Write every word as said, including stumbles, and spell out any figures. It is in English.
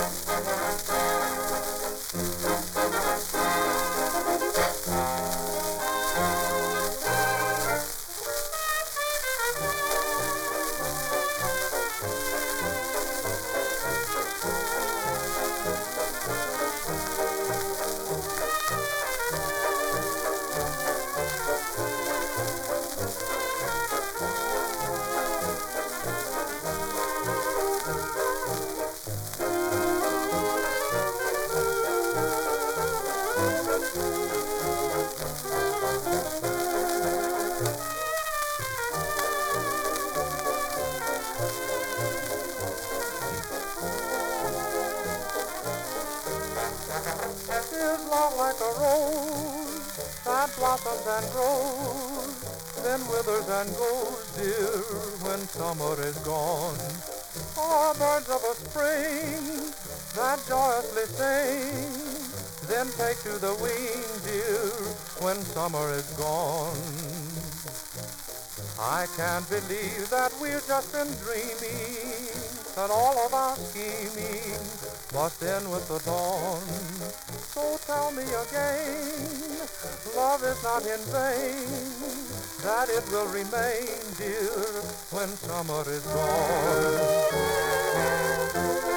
Is love like a rose that blossoms and grows, then withers and goes, dear, when summer is gone? Or birds of a spring that joyously sing, then take to the wing, dear, when summer is gone? I can't believe that we've just been dreaming, that all of our scheming must end with the dawn. So tell me again, love is not in vain, that it will remain, dear, when summer is gone.